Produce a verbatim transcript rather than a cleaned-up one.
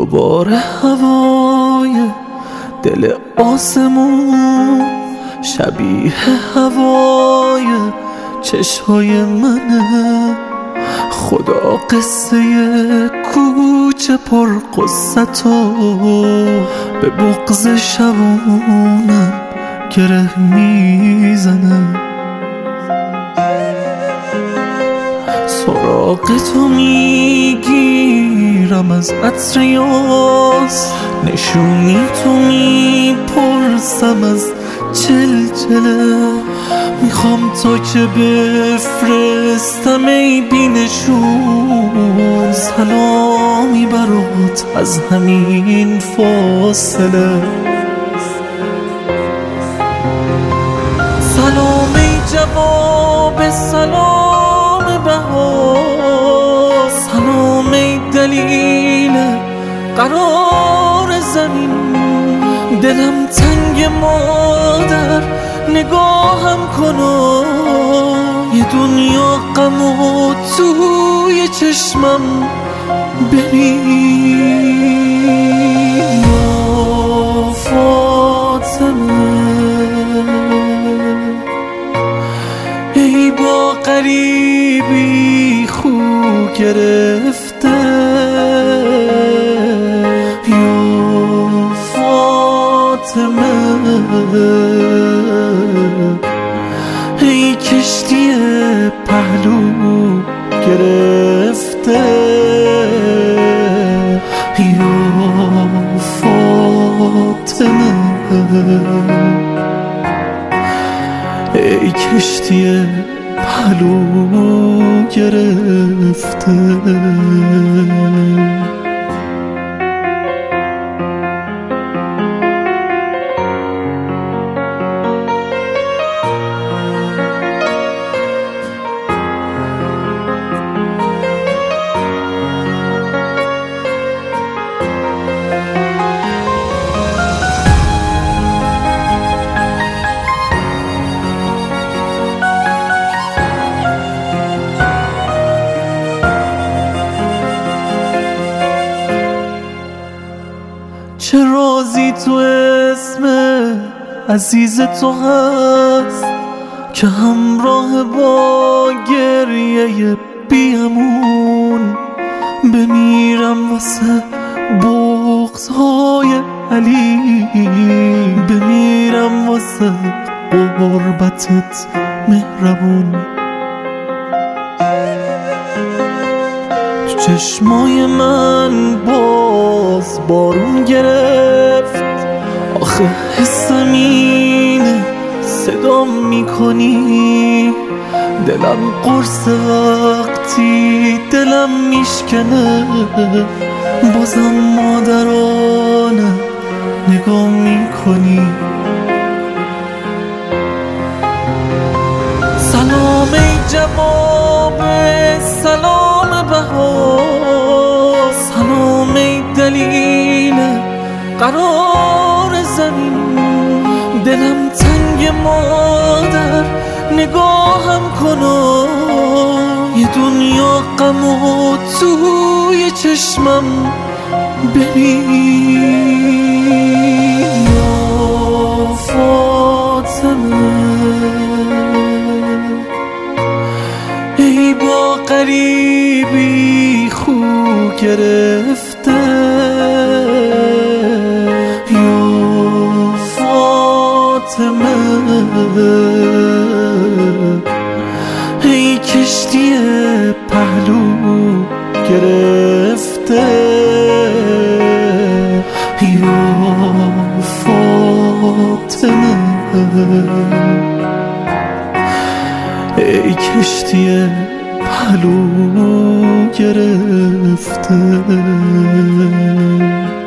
دوباره هوای دل آسمون شبیه هوای چشمای منه. خدا قصه کوچه پر قصتو به بغض شبونم گره میزنه. سراغ تو میگیرم از عطر یاس، نشونی تو میپرسم از چلچله. میخوام تا که بفرستم ای بینشون سلامی برات از همین فاصله. سلام ای جواب سلام بهار، سلام ای دلیل قرار زمین. دلم تنگ مادر نگاهم کن، یه دنیا غم و توی چشمم ببین. یا فاطمه ای با غریبی خو گرفته، یا فاطمه ای کشتی پهلو گرفته، یا فاطمه ای کشتی پهلو گرفته. چه رازی تو اسم عزیز تو هست که همراه با گریه بیامون بمیرم واسه بغض‌های علی، بمیرم واسه قربتت مهربون. تو چشمای من باز بارون گرفت، آخه حسم اینه صدام میکنی. دلم قرص وقتی دلم میشکنه، بازم مادرانه نگاه میکنی. سلام ای جواب سلام بهار، سلام ای دلیل قرار زمین. دلم تنگ مادر نگاهم کن، یه دنیا غم و توی چشمم ببین. یا فاطمه ای با غریبی خو گرفته، یا فاطمه ای کشتی پهلو گرفته، یا فاطمه ای کشتی پهلو گرفته.